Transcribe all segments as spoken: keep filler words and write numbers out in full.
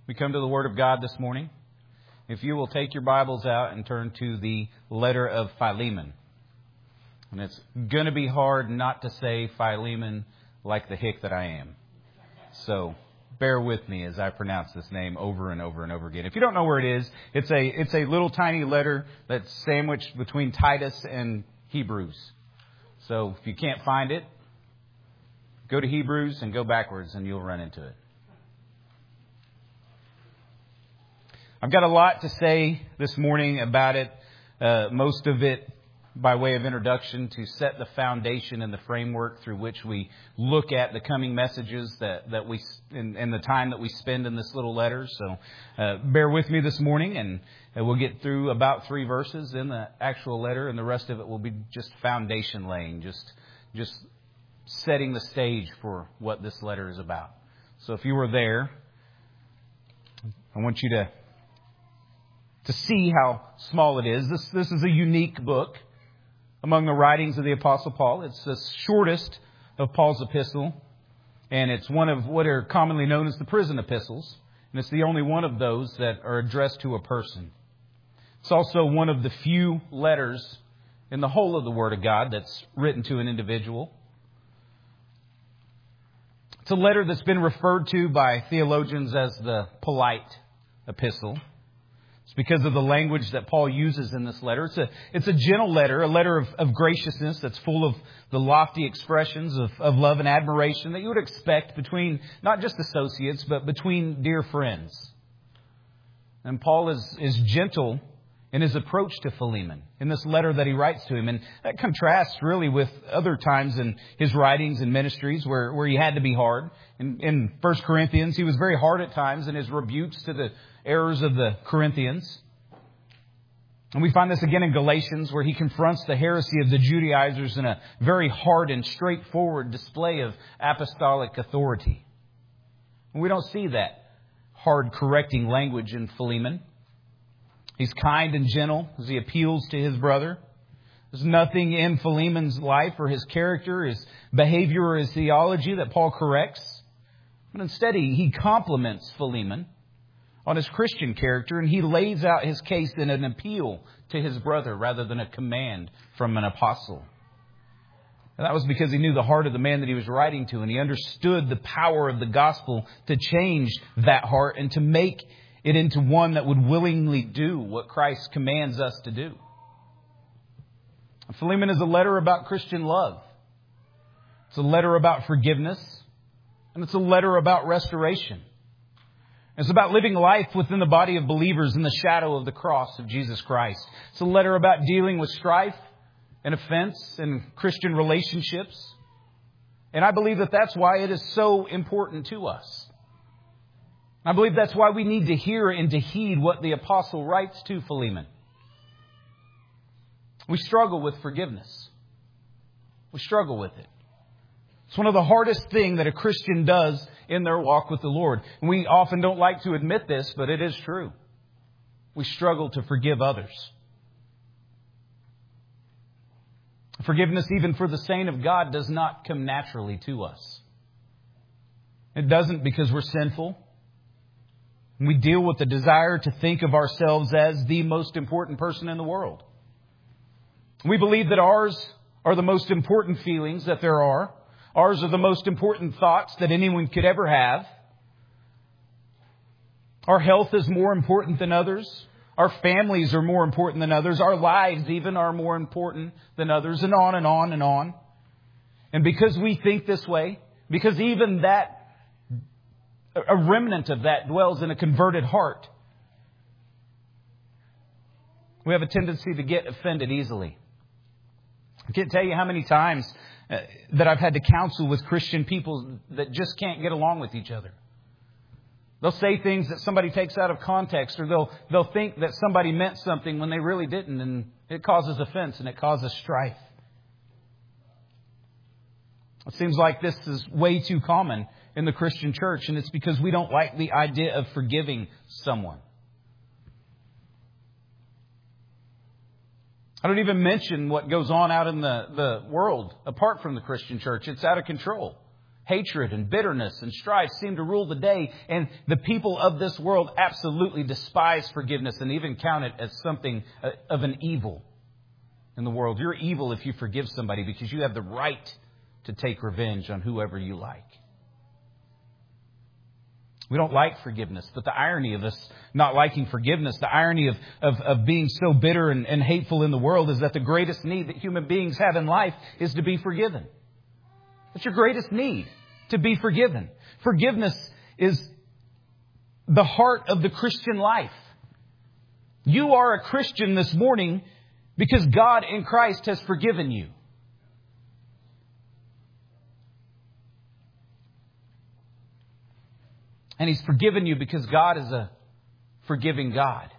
We come to the Word of God this morning. If you will take your Bibles out and turn to the letter of Philemon. And it's going to be hard not to say Philemon like the hick that I am. So bear with me as I pronounce this name over and over and over again. If you don't know where it is, it's a it's a little tiny letter that's sandwiched between Titus and Hebrews. So if you can't find it, go to Hebrews and go backwards and you'll run into it. I've got a lot to say this morning about it, uh, most of it by way of introduction to set the foundation and the framework through which we look at the coming messages that, that we and, and the time that we spend in this little letter. So uh, bear with me this morning, and uh, we'll get through about three verses in the actual letter, and the rest of it will be just foundation laying, just just setting the stage for what this letter is about. So if you were there, I want you to to see how small it is. This this is a unique book among the writings of the Apostle Paul. It's the shortest of Paul's epistle, and it's one of what are commonly known as the prison epistles, and it's the only one of those that are addressed to a person. It's also one of the few letters in the whole of the Word of God that's written to an individual. It's a letter that's been referred to by theologians as the polite epistle. It's because of the language that Paul uses in this letter. It's a, it's a gentle letter, a letter of, of graciousness that's full of the lofty expressions of, of love and admiration that you would expect between not just associates, but between dear friends. And Paul is, is gentle in his approach to Philemon in this letter that he writes to him. And that contrasts really with other times in his writings and ministries where, where he had to be hard. In, in First Corinthians, he was very hard at times in his rebukes to the errors of the Corinthians. And we find this again in Galatians, where he confronts the heresy of the Judaizers in a very hard and straightforward display of apostolic authority. And we don't see that hard correcting language in Philemon. He's kind and gentle as he appeals to his brother. There's nothing in Philemon's life or his character, his behavior, or his theology that Paul corrects. But instead, he, he compliments Philemon on his Christian character, and he lays out his case in an appeal to his brother rather than a command from an apostle. And that was because he knew the heart of the man that he was writing to, and he understood the power of the gospel to change that heart and to make it into one that would willingly do what Christ commands us to do. Philemon is a letter about Christian love. It's a letter about forgiveness, and it's a letter about restoration. It's about living life within the body of believers in the shadow of the cross of Jesus Christ. It's a letter about dealing with strife and offense in Christian relationships. And I believe that that's why it is so important to us. I believe that's why we need to hear and to heed what the apostle writes to Philemon. We struggle with forgiveness. We struggle with it. It's one of the hardest things that a Christian does in their walk with the Lord. And we often don't like to admit this, but it is true. We struggle to forgive others. Forgiveness, even for the saint of God, does not come naturally to us. It doesn't because we're sinful. We deal with the desire to think of ourselves as the most important person in the world. We believe that ours are the most important feelings that there are. Ours are the most important thoughts that anyone could ever have. Our health is more important than others. Our families are more important than others. Our lives even are more important than others, and on and on and on. And because we think this way, because even that, a remnant of that dwells in a converted heart, we have a tendency to get offended easily. I can't tell you how many times uh, that I've had to counsel with Christian people that just can't get along with each other. They'll say things that somebody takes out of context, or they'll they'll think that somebody meant something when they really didn't, and it causes offense and it causes strife. It seems like this is way too common in the Christian church, and it's because we don't like the idea of forgiving someone. I don't even mention what goes on out in the, the world apart from the Christian church. It's out of control. hatred and bitterness and strife seem to rule the day. And the people of this world absolutely despise forgiveness and even count it as something of an evil in the world. You're evil if you forgive somebody because you have the right to take revenge on whoever you like. We don't like forgiveness, but the irony of us not liking forgiveness, the irony of, of, of being so bitter and, and hateful in the world is that the greatest need that human beings have in life is to be forgiven. That's your greatest need, to be forgiven. Forgiveness is the heart of the Christian life. You are a Christian this morning because God in Christ has forgiven you. And He's forgiven you because God is a forgiving God.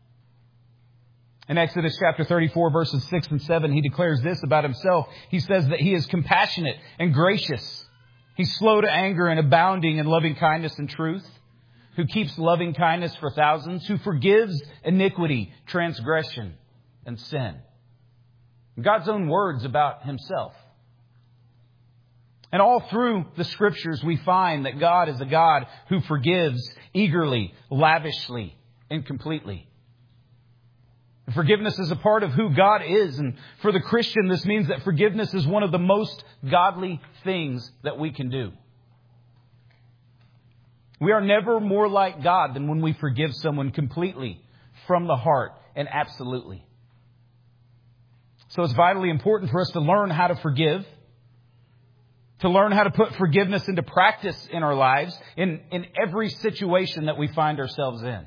In Exodus chapter thirty-four, verses six and seven, He declares this about Himself. He says that He is compassionate and gracious. He's slow to anger and abounding in loving kindness and truth. Who keeps loving kindness for thousands. Who forgives iniquity, transgression, and sin. God's own words about Himself. And all through the Scriptures, we find that God is a God who forgives eagerly, lavishly, and completely. Forgiveness is a part of who God is. And for the Christian, this means that forgiveness is one of the most godly things that we can do. We are never more like God than when we forgive someone completely, from the heart, and absolutely. So it's vitally important for us to learn how to forgive. To learn how to put forgiveness into practice in our lives, in, in every situation that we find ourselves in.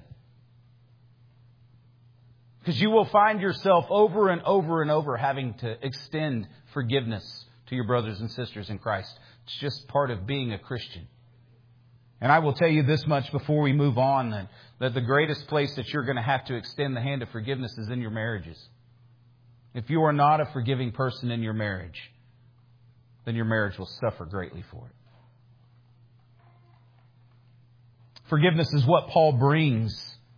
Because you will find yourself over and over and over having to extend forgiveness to your brothers and sisters in Christ. It's just part of being a Christian. And I will tell you this much before we move on, that, that the greatest place that you're going to have to extend the hand of forgiveness is in your marriages. If you are not a forgiving person in your marriage, then your marriage will suffer greatly for it. Forgiveness is what Paul brings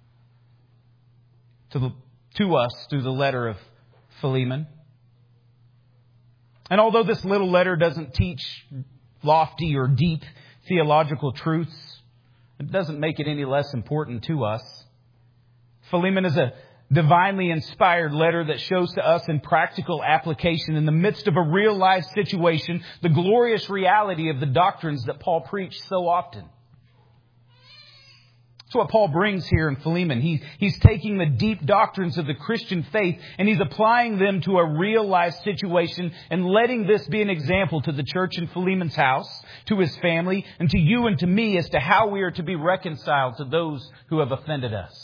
to, the, to us through the letter of Philemon. And although this little letter doesn't teach lofty or deep theological truths, it doesn't make it any less important to us. Philemon is a divinely inspired letter that shows to us in practical application in the midst of a real life situation the glorious reality of the doctrines that Paul preached so often. That's what Paul brings here in Philemon. He, he's taking the deep doctrines of the Christian faith and he's applying them to a real life situation and letting this be an example to the church in Philemon's house, to his family, and to you and to me as to how we are to be reconciled to those who have offended us.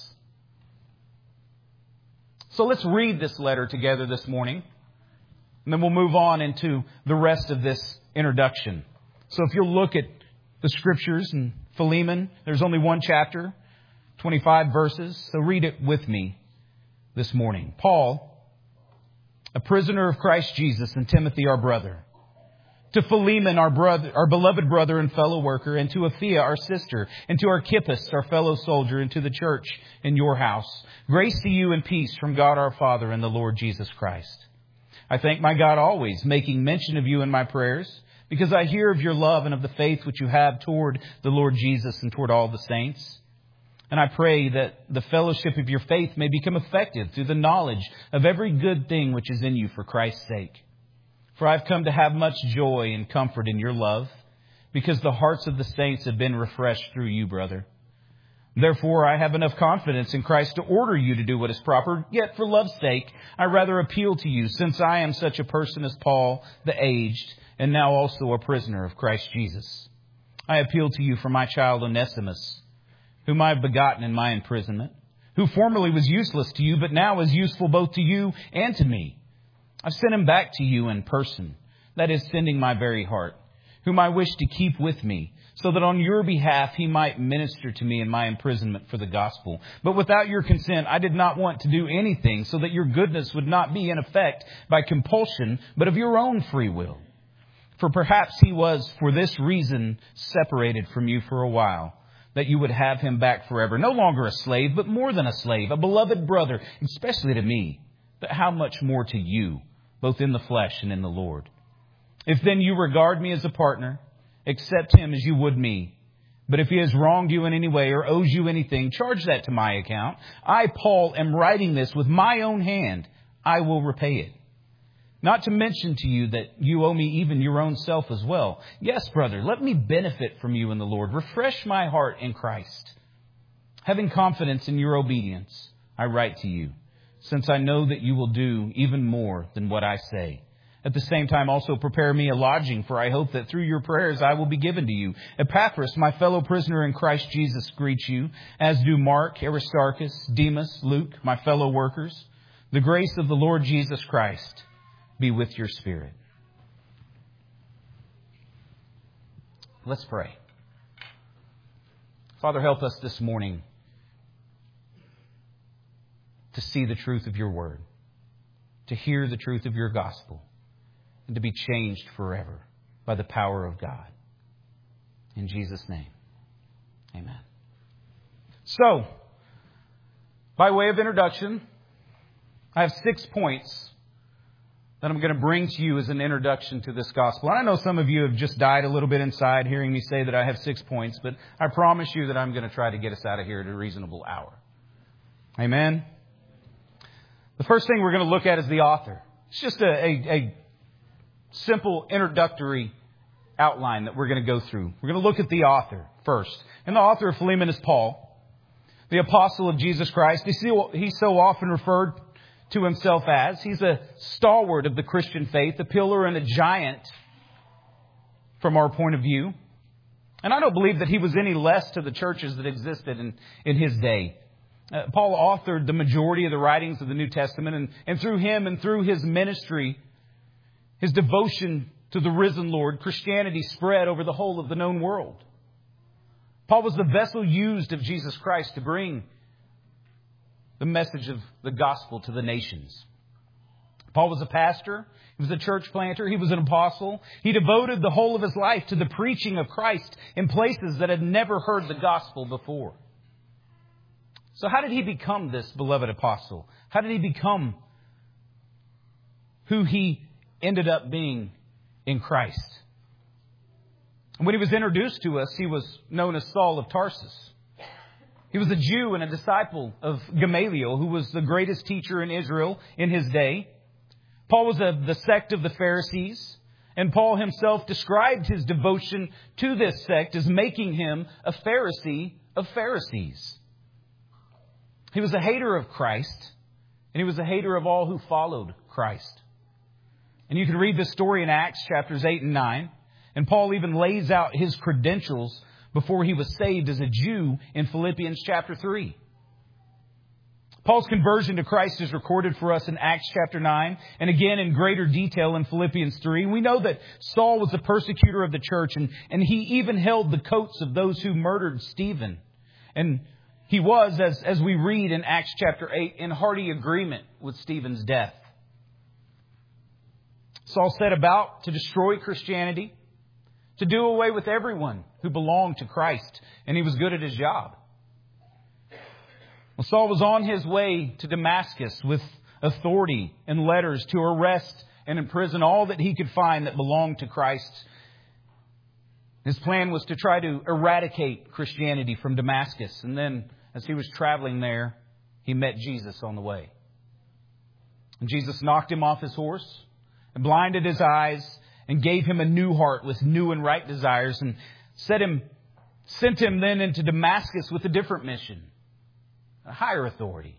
So let's read this letter together this morning, and then we'll move on into the rest of this introduction. So if you'll look at the Scriptures in Philemon, there's only one chapter, twenty-five verses, so read it with me this morning. Paul, a prisoner of Christ Jesus, and Timothy, our brother, to Philemon, our brother, our beloved brother and fellow worker, and to Apphia, our sister, and to Archippus, our fellow soldier, and to the church in your house. Grace to you and peace from God our Father and the Lord Jesus Christ. I thank my God always, making mention of you in my prayers, because I hear of your love and of the faith which you have toward the Lord Jesus and toward all the saints. And I pray that the fellowship of your faith may become effective through the knowledge of every good thing which is in you for Christ's sake. For I've come to have much joy and comfort in your love, because the hearts of the saints have been refreshed through you, brother. Therefore, I have enough confidence in Christ to order you to do what is proper. Yet for love's sake, I rather appeal to you, since I am such a person as Paul, the aged, and now also a prisoner of Christ Jesus. I appeal to you for my child Onesimus, whom I have begotten in my imprisonment, who formerly was useless to you, but now is useful both to you and to me. I've sent him back to you in person, that is, sending my very heart, whom I wish to keep with me, so that on your behalf he might minister to me in my imprisonment for the gospel. But without your consent, I did not want to do anything, so that your goodness would not be in effect by compulsion, but of your own free will. For perhaps he was for this reason separated from you for a while, that you would have him back forever, no longer a slave, but more than a slave, a beloved brother, especially to me, but how much more to you, both in the flesh and in the Lord. If then you regard me as a partner, accept him as you would me. But if he has wronged you in any way or owes you anything, charge that to my account. I, Paul, am writing this with my own hand. I will repay it. Not to mention to you that you owe me even your own self as well. Yes, brother, let me benefit from you in the Lord. Refresh my heart in Christ. Having confidence in your obedience, I write to you, since I know that you will do even more than what I say. At the same time, also prepare me a lodging, for I hope that through your prayers I will be given to you. Epaphras, my fellow prisoner in Christ Jesus, greets you, as do Mark, Aristarchus, Demas, Luke, my fellow workers. The grace of the Lord Jesus Christ be with your spirit. Let's pray. Father, help us this morning to see the truth of your word, to hear the truth of your gospel, and to be changed forever by the power of God. In Jesus' name, amen. So, by way of introduction, I have six points that I'm going to bring to you as an introduction to this gospel. And I know some of you have just died a little bit inside hearing me say that I have six points, but I promise you that I'm going to try to get us out of here at a reasonable hour. Amen? The first thing we're going to look at is the author. It's just a, a, a simple introductory outline that we're going to go through. We're going to look at the author first. And the author of Philemon is Paul, the apostle of Jesus Christ. He's so often referred to himself as. He's a stalwart of the Christian faith, a pillar and a giant from our point of view. And I don't believe that he was any less to the churches that existed in, in his day. Uh, Paul authored the majority of the writings of the New Testament, and, and through him and through his ministry, his devotion to the risen Lord, Christianity spread over the whole of the known world. Paul was the vessel used of Jesus Christ to bring the message of the gospel to the nations. Paul was a pastor. He was a church planter. He was an apostle. He devoted the whole of his life to the preaching of Christ in places that had never heard the gospel before. So how did he become this beloved apostle? How did he become who he ended up being in Christ? And when he was introduced to us, he was known as Saul of Tarsus. He was a Jew and a disciple of Gamaliel, who was the greatest teacher in Israel in his day. Paul was of the sect of the Pharisees, and Paul himself described his devotion to this sect as making him a Pharisee of Pharisees. He was a hater of Christ, and he was a hater of all who followed Christ. And you can read this story in Acts chapters eight and nine, and Paul even lays out his credentials before he was saved as a Jew in Philippians chapter three. Paul's conversion to Christ is recorded for us in Acts chapter nine, and again in greater detail in Philippians three. We know that Saul was a persecutor of the church, and, and he even held the coats of those who murdered Stephen. And he was, as, as we read in Acts chapter eight, in hearty agreement with Stephen's death. Saul set about to destroy Christianity, to do away with everyone who belonged to Christ, and he was good at his job. Well, Saul was on his way to Damascus with authority and letters to arrest and imprison all that he could find that belonged to Christ. His plan was to try to eradicate Christianity from Damascus. And then, as he was traveling there, he met Jesus on the way. And Jesus knocked him off his horse and blinded his eyes and gave him a new heart with new and right desires, and set him, sent him then into Damascus with a different mission, a higher authority.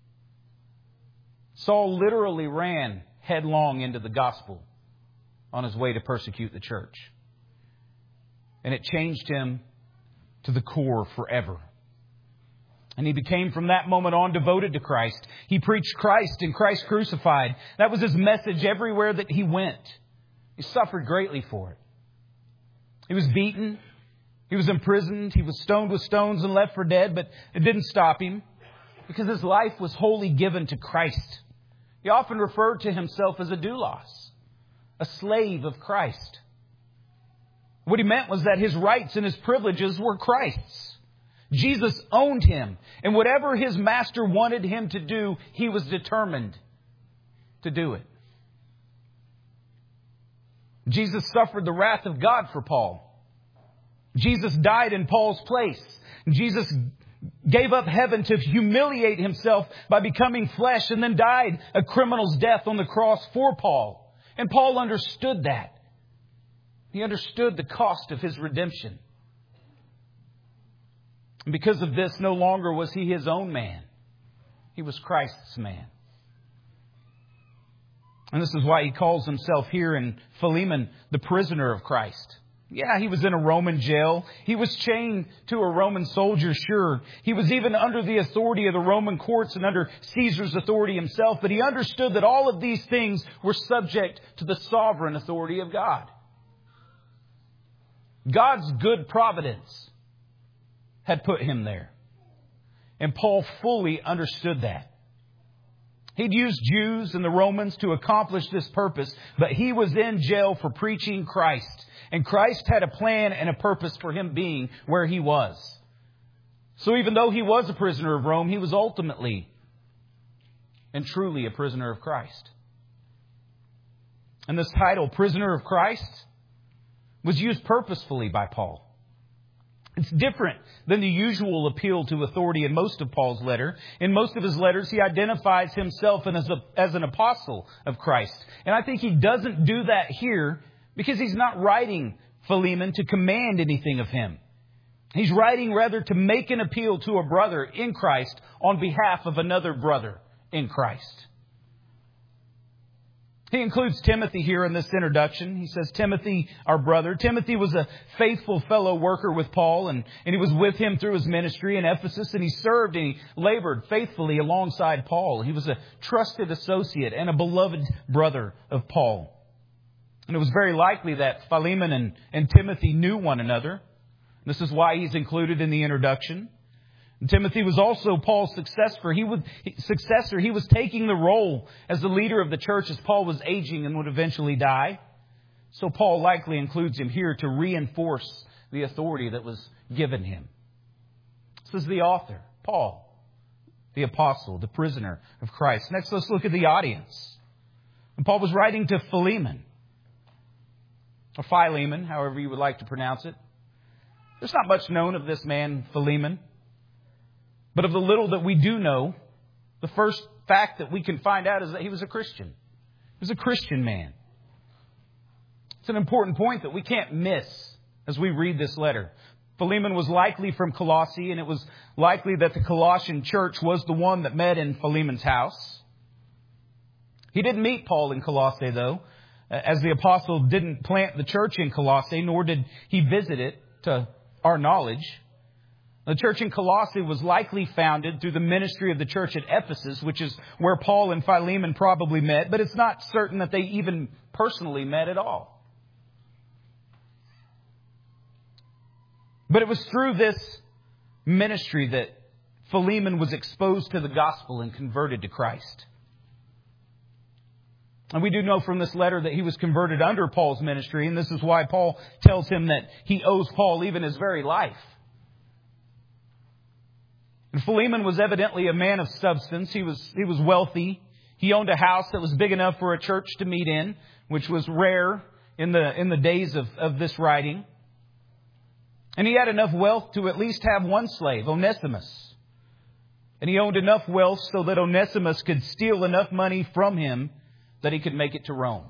Saul literally ran headlong into the gospel on his way to persecute the church. And it changed him to the core forever. And he became from that moment on devoted to Christ. He preached Christ and Christ crucified. That was his message everywhere that he went. He suffered greatly for it. He was beaten. He was imprisoned. He was stoned with stones and left for dead. But it didn't stop him, because his life was wholly given to Christ. He often referred to himself as a doulos, a slave of Christ. What he meant was that his rights and his privileges were Christ's. Jesus owned him. And whatever his master wanted him to do, he was determined to do it. Jesus suffered the wrath of God for Paul. Jesus died in Paul's place. Jesus gave up heaven to humiliate himself by becoming flesh and then died a criminal's death on the cross for Paul. And Paul understood that. He understood the cost of his redemption. And because of this, no longer was he his own man. He was Christ's man. And this is why he calls himself here in Philemon the prisoner of Christ. Yeah, he was in a Roman jail. He was chained to a Roman soldier, sure. He was even under the authority of the Roman courts and under Caesar's authority himself. But he understood that all of these things were subject to the sovereign authority of God. God's good providence had put him there. And Paul fully understood that. He'd used Jews and the Romans to accomplish this purpose, but he was in jail for preaching Christ. And Christ had a plan and a purpose for him being where he was. So even though he was a prisoner of Rome, he was ultimately and truly a prisoner of Christ. And this title, prisoner of Christ, was used purposefully by Paul. It's different than the usual appeal to authority in most of Paul's letter. In most of his letters, he identifies himself as, a, as an apostle of Christ. And I think he doesn't do that here because he's not writing Philemon to command anything of him. He's writing rather to make an appeal to a brother in Christ on behalf of another brother in Christ. He includes Timothy here in this introduction. He says, Timothy, our brother. Timothy was a faithful fellow worker with Paul, and, and he was with him through his ministry in Ephesus, and he served and he labored faithfully alongside Paul. He was a trusted associate and a beloved brother of Paul. And it was very likely that Philemon and, and Timothy knew one another. This is why he's included in the introduction. And Timothy was also Paul's successor. He would, successor. He was taking the role as the leader of the church as Paul was aging and would eventually die. So Paul likely includes him here to reinforce the authority that was given him. This is the author, Paul, the apostle, the prisoner of Christ. Next, let's look at the audience. And Paul was writing to Philemon, or Philemon, however you would like to pronounce it. There's not much known of this man, Philemon. But of the little that we do know, the first fact that we can find out is that he was a Christian. He was a Christian man. It's an important point that we can't miss as we read this letter. Philemon was likely from Colossae, and it was likely that the Colossian church was the one that met in Philemon's house. He didn't meet Paul in Colossae, though, as the apostle didn't plant the church in Colossae, nor did he visit it to our knowledge. The church in Colossae was likely founded through the ministry of the church at Ephesus, which is where Paul and Philemon probably met, but it's not certain that they even personally met at all. But it was through this ministry that Philemon was exposed to the gospel and converted to Christ. And we do know from this letter that he was converted under Paul's ministry, and this is why Paul tells him that he owes Paul even his very life. And Philemon was evidently a man of substance. He was, he was wealthy. He owned a house that was big enough for a church to meet in, which was rare in the, in the days of, of this writing. And he had enough wealth to at least have one slave, Onesimus. And he owned enough wealth so that Onesimus could steal enough money from him that he could make it to Rome.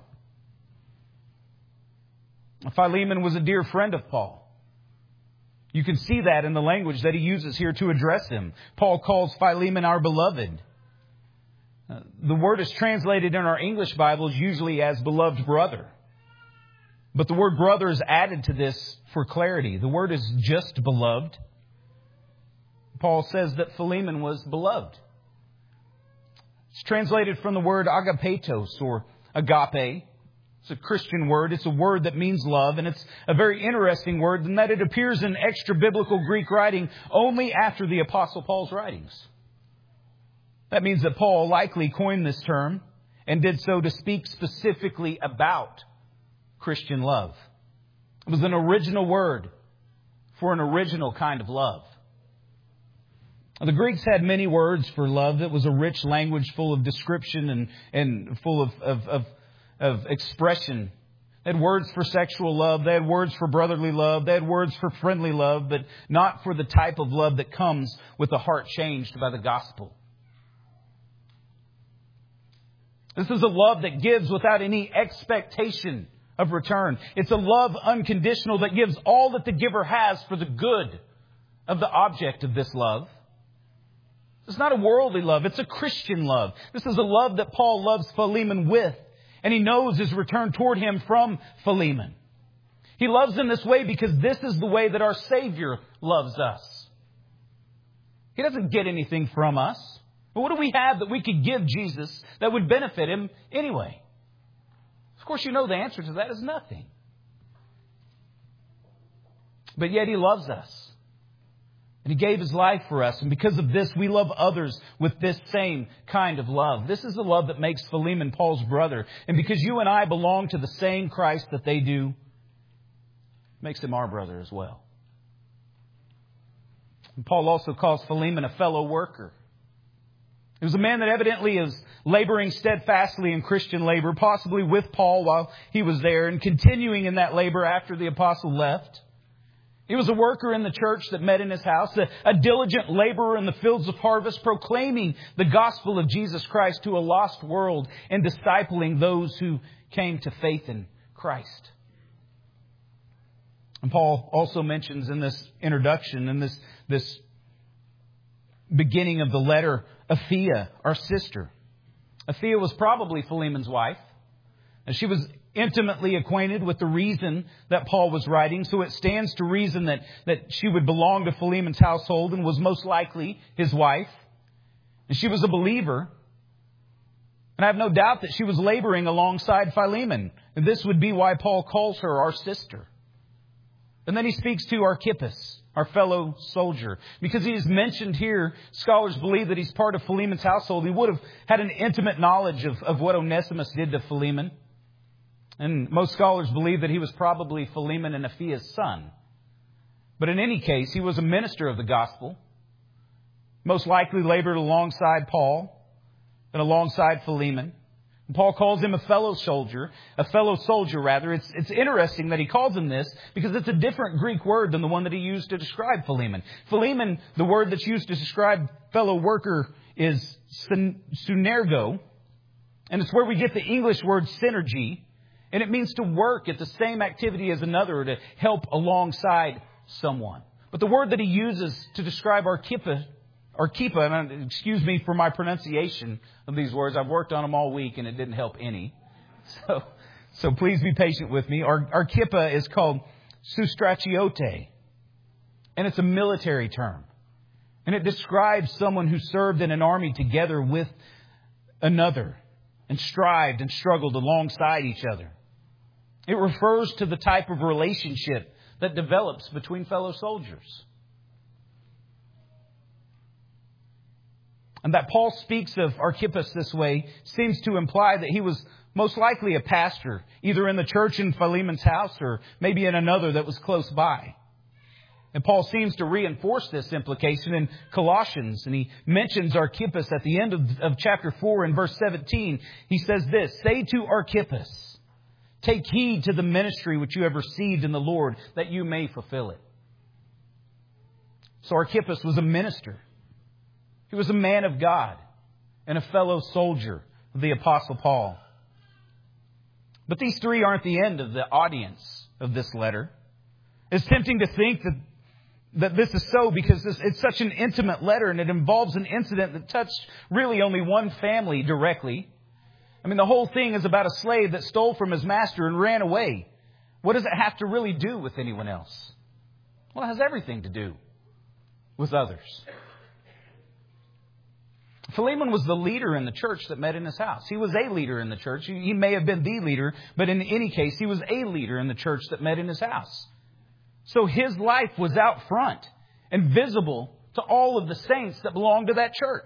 Philemon was a dear friend of Paul. You can see that in the language that he uses here to address him. Paul calls Philemon our beloved. Uh, the word is translated in our English Bibles usually as beloved brother. But the word brother is added to this for clarity. The word is just beloved. Paul says that Philemon was beloved. It's translated from the word agapetos or agape. It's a Christian word. It's a word that means love. And it's a very interesting word in that it appears in extra biblical Greek writing only after the Apostle Paul's writings. That means that Paul likely coined this term and did so to speak specifically about Christian love. It was an original word for an original kind of love. The Greeks had many words for love. It was a rich language full of description and, and full of, of, of of expression. They had words for sexual love. They had words for brotherly love. They had words for friendly love, but not for the type of love that comes with a heart changed by the gospel. This is a love that gives without any expectation of return. It's a love unconditional that gives all that the giver has for the good of the object of this love. It's not a worldly love. It's a Christian love. This is a love that Paul loves Philemon with. And he knows his return toward him from Philemon. He loves in this way because this is the way that our Savior loves us. He doesn't get anything from us. But what do we have that we could give Jesus that would benefit Him anyway? Of course, you know the answer to that is nothing. But yet He loves us. And He gave His life for us. And because of this, we love others with this same kind of love. This is the love that makes Philemon Paul's brother. And because you and I belong to the same Christ that they do, makes him our brother as well. And Paul also calls Philemon a fellow worker. He was a man that evidently is laboring steadfastly in Christian labor, possibly with Paul while he was there, and continuing in that labor after the apostle left. He was a worker in the church that met in his house, a, a diligent laborer in the fields of harvest, proclaiming the gospel of Jesus Christ to a lost world and discipling those who came to faith in Christ. And Paul also mentions in this introduction, in this, this beginning of the letter, Apphia, our sister. Apphia was probably Philemon's wife, and she was intimately acquainted with the reason that Paul was writing. So it stands to reason that, that she would belong to Philemon's household and was most likely his wife. And she was a believer. And I have no doubt that she was laboring alongside Philemon. And this would be why Paul calls her our sister. And then he speaks to Archippus, our fellow soldier. Because he is mentioned here, scholars believe that he's part of Philemon's household. He would have had an intimate knowledge of, of what Onesimus did to Philemon. And most scholars believe that he was probably Philemon and Aphia's son. But in any case, he was a minister of the gospel. Most likely labored alongside Paul and alongside Philemon. And Paul calls him a fellow soldier, a fellow soldier rather. It's, it's interesting that he calls him this because it's a different Greek word than the one that he used to describe Philemon. Philemon, the word that's used to describe fellow worker is synergo. And it's where we get the English word synergy. And it means to work at the same activity as another, or to help alongside someone. But the word that he uses to describe Archippus, Archippa, and excuse me for my pronunciation of these words, I've worked on them all week and it didn't help any. So, so please be patient with me. Ar- Archippa is called sustratiote, and it's a military term. And it describes someone who served in an army together with another and strived and struggled alongside each other. It refers to the type of relationship that develops between fellow soldiers. And that Paul speaks of Archippus this way seems to imply that he was most likely a pastor, either in the church in Philemon's house or maybe in another that was close by. And Paul seems to reinforce this implication in Colossians. And he mentions Archippus at the end of, of chapter four in verse seventeen. He says this, "Say to Archippus, take heed to the ministry which you have received in the Lord, that you may fulfill it." So Archippus was a minister. He was a man of God and a fellow soldier of the Apostle Paul. But these three aren't the end of the audience of this letter. It's tempting to think that that this is so because this, it's such an intimate letter and it involves an incident that touched really only one family directly. I mean, the whole thing is about a slave that stole from his master and ran away. What does it have to really do with anyone else? Well, it has everything to do with others. Philemon was the leader in the church that met in his house. He was a leader in the church. He may have been the leader, but in any case, he was a leader in the church that met in his house. So his life was out front and visible to all of the saints that belonged to that church.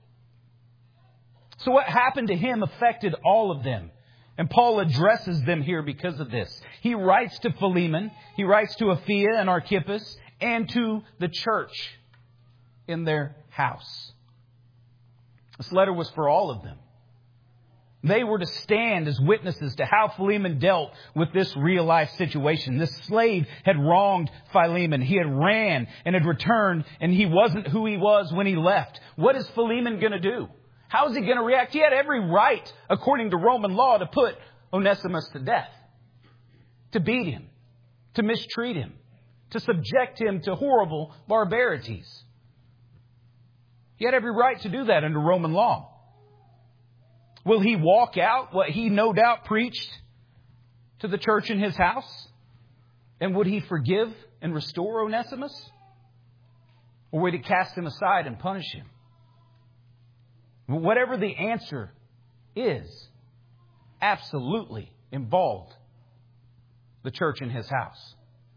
So what happened to him affected all of them. And Paul addresses them here because of this. He writes to Philemon, he writes to Apphia and Archippus, and to the church in their house. This letter was for all of them. They were to stand as witnesses to how Philemon dealt with this real-life situation. This slave had wronged Philemon. He had ran and had returned, and he wasn't who he was when he left. What is Philemon going to do? How is he going to react? He had every right, according to Roman law, to put Onesimus to death, to beat him, to mistreat him, to subject him to horrible barbarities. He had every right to do that under Roman law. Will he walk out what he no doubt preached to the church in his house? And would he forgive and restore Onesimus? Or would he cast him aside and punish him? Whatever the answer is, absolutely involved the church in his house.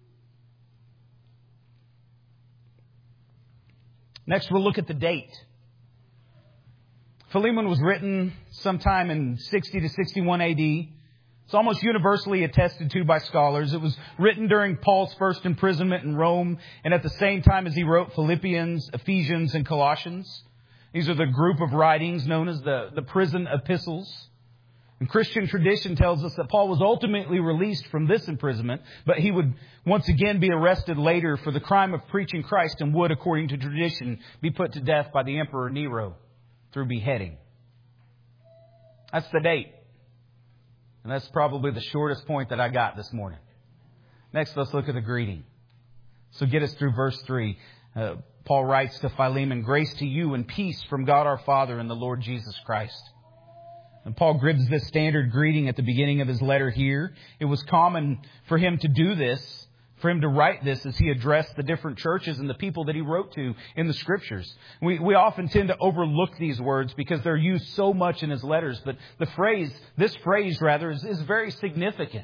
Next, we'll look at the date. Philemon was written sometime in sixty to sixty-one A D. It's almost universally attested to by scholars. It was written during Paul's first imprisonment in Rome and at the same time as he wrote Philippians, Ephesians, and Colossians. These are the group of writings known as the, the prison epistles. And Christian tradition tells us that Paul was ultimately released from this imprisonment, but he would once again be arrested later for the crime of preaching Christ and would, according to tradition, be put to death by the Emperor Nero through beheading. That's the date. And that's probably the shortest point that I got this morning. Next, let's look at the greeting. So get us through verse three. Uh, Paul writes to Philemon, "Grace to you and peace from God our Father and the Lord Jesus Christ." And Paul gives this standard greeting at the beginning of his letter here. It was common for him to do this, for him to write this as he addressed the different churches and the people that he wrote to in the Scriptures. We, we often tend to overlook these words because they're used so much in his letters. But the phrase, this phrase rather, is, is very significant.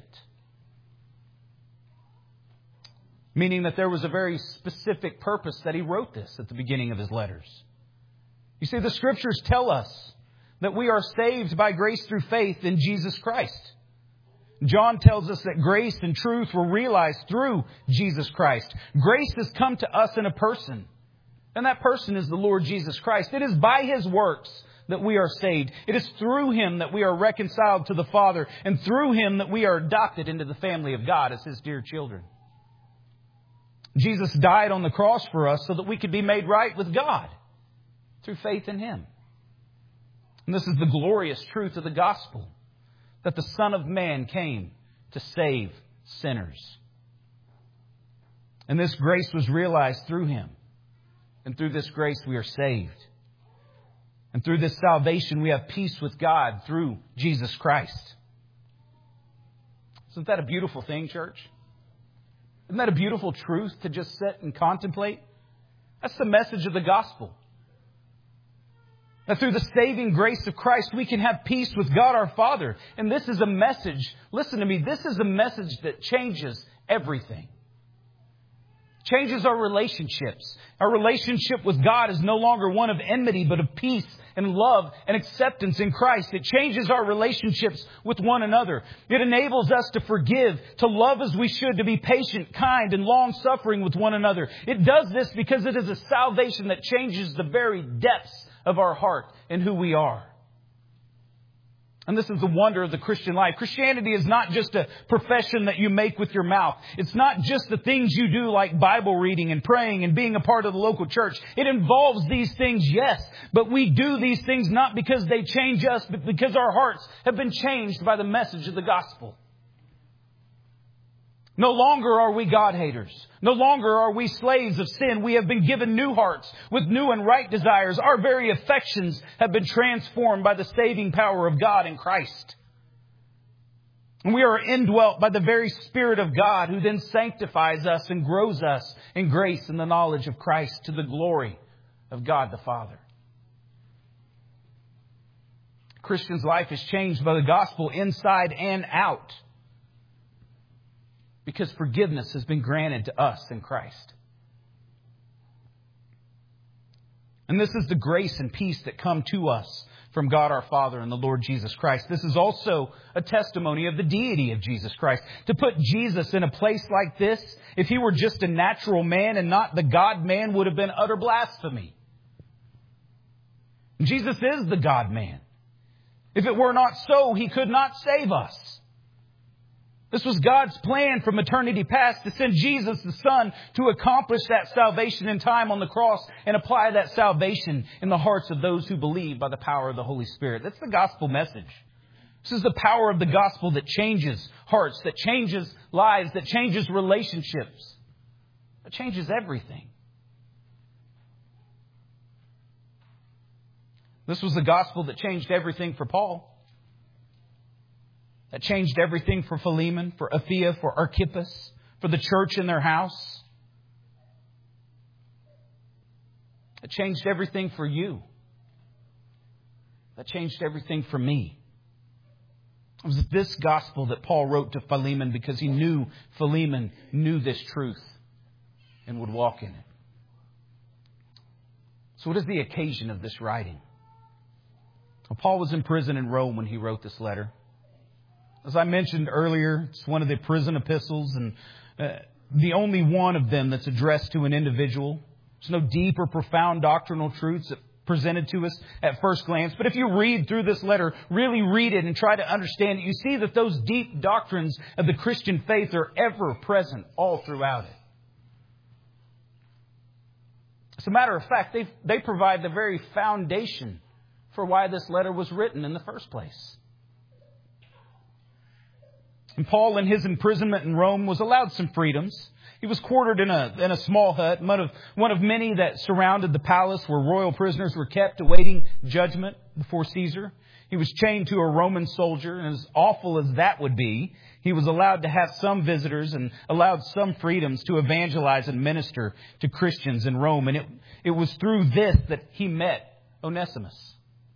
Meaning that there was a very specific purpose that he wrote this at the beginning of his letters. You see, the Scriptures tell us that we are saved by grace through faith in Jesus Christ. John tells us that grace and truth were realized through Jesus Christ. Grace has come to us in a person, and that person is the Lord Jesus Christ. It is by His works that we are saved. It is through Him that we are reconciled to the Father, and through Him that we are adopted into the family of God as His dear children. Jesus died on the cross for us so that we could be made right with God through faith in Him. And this is the glorious truth of the gospel, that the Son of Man came to save sinners. And this grace was realized through Him. And through this grace we are saved. And through this salvation we have peace with God through Jesus Christ. Isn't that a beautiful thing, church? Isn't that a beautiful truth to just sit and contemplate? That's the message of the gospel. That through the saving grace of Christ, we can have peace with God our Father. And this is a message, listen to me, this is a message that changes everything. Changes our relationships. Our relationship with God is no longer one of enmity, but of peace and love and acceptance in Christ. It changes our relationships with one another. It enables us to forgive, to love as we should, to be patient, kind, and long-suffering with one another. It does this because it is a salvation that changes the very depths of our heart and who we are. And this is the wonder of the Christian life. Christianity is not just a profession that you make with your mouth. It's not just the things you do like Bible reading and praying and being a part of the local church. It involves these things, yes. But we do these things not because they change us, but because our hearts have been changed by the message of the gospel. No longer are we God-haters. No longer are we slaves of sin. We have been given new hearts with new and right desires. Our very affections have been transformed by the saving power of God in Christ. And we are indwelt by the very Spirit of God, who then sanctifies us and grows us in grace and the knowledge of Christ to the glory of God the Father. A Christian's life is changed by the gospel inside and out, because forgiveness has been granted to us in Christ. And this is the grace and peace that come to us from God our Father and the Lord Jesus Christ. This is also a testimony of the deity of Jesus Christ. To put Jesus in a place like this, if He were just a natural man and not the God-man, would have been utter blasphemy. Jesus is the God-man. If it were not so, He could not save us. This was God's plan from eternity past to send Jesus the Son to accomplish that salvation in time on the cross and apply that salvation in the hearts of those who believe by the power of the Holy Spirit. That's the gospel message. This is the power of the gospel that changes hearts, that changes lives, that changes relationships, that changes everything. This was the gospel that changed everything for Paul. That changed everything for Philemon, for Apphia, for Archippus, for the church in their house. That changed everything for you. That changed everything for me. It was this gospel that Paul wrote to Philemon because he knew Philemon knew this truth and would walk in it. So what is the occasion of this writing? Well, Paul was in prison in Rome when he wrote this letter. As I mentioned earlier, it's one of the prison epistles and uh, the only one of them that's addressed to an individual. There's no deep or profound doctrinal truths that presented to us at first glance. But if you read through this letter, really read it and try to understand it, you see that those deep doctrines of the Christian faith are ever present all throughout it. As a matter of fact, they they provide the very foundation for why this letter was written in the first place. And Paul, in his imprisonment in Rome, was allowed some freedoms. He was quartered in a in a small hut, one of one of many that surrounded the palace where royal prisoners were kept awaiting judgment before Caesar. He was chained to a Roman soldier, and as awful as that would be, he was allowed to have some visitors and allowed some freedoms to evangelize and minister to Christians in Rome. And it, it was through this that he met Onesimus.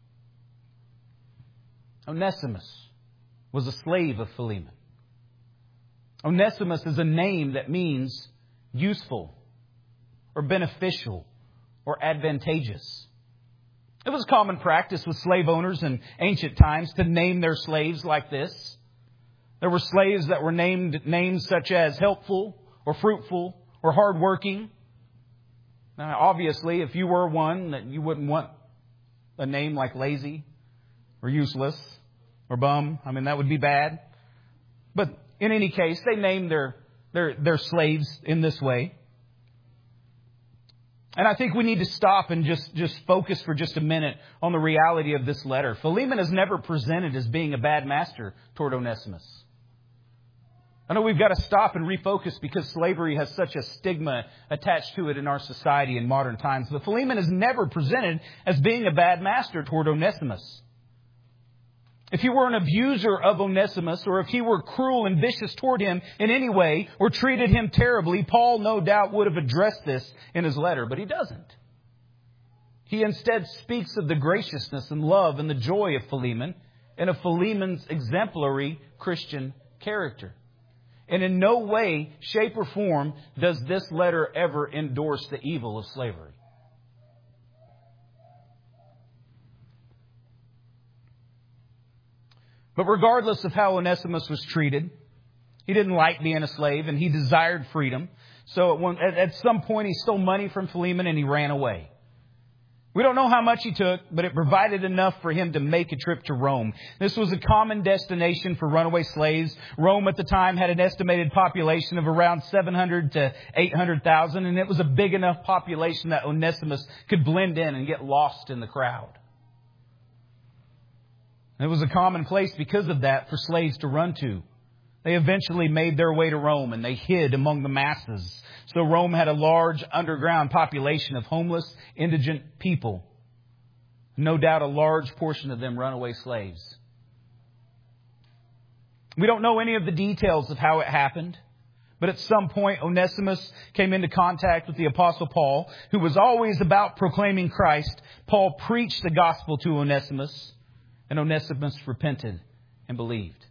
Onesimus was a slave of Philemon. Onesimus is a name that means useful or beneficial or advantageous. It was common practice with slave owners in ancient times to name their slaves like this. There were slaves that were named names such as helpful or fruitful or hardworking. Now, obviously, if you were one, that you wouldn't want a name like lazy or useless or bum. I mean, that would be bad. But in any case, they named their, their, their slaves in this way. And I think we need to stop and just, just focus for just a minute on the reality of this letter. Philemon is never presented as being a bad master toward Onesimus. I know we've got to stop and refocus because slavery has such a stigma attached to it in our society in modern times. But Philemon is never presented as being a bad master toward Onesimus. If he were an abuser of Onesimus, or if he were cruel and vicious toward him in any way, or treated him terribly, Paul no doubt would have addressed this in his letter, but he doesn't. He instead speaks of the graciousness and love and the joy of Philemon and of Philemon's exemplary Christian character. And in no way, shape, or form does this letter ever endorse the evil of slavery. But regardless of how Onesimus was treated, he didn't like being a slave and he desired freedom. So at some point he stole money from Philemon and he ran away. We don't know how much he took, but it provided enough for him to make a trip to Rome. This was a common destination for runaway slaves. Rome at the time had an estimated population of around seven hundred to eight hundred thousand, and it was a big enough population that Onesimus could blend in and get lost in the crowd. It was a common place because of that for slaves to run to. They eventually made their way to Rome and they hid among the masses. So Rome had a large underground population of homeless, indigent people. No doubt a large portion of them runaway slaves. We don't know any of the details of how it happened. But at some point, Onesimus came into contact with the Apostle Paul, who was always about proclaiming Christ. Paul preached the gospel to Onesimus. And Onesimus repented and believed.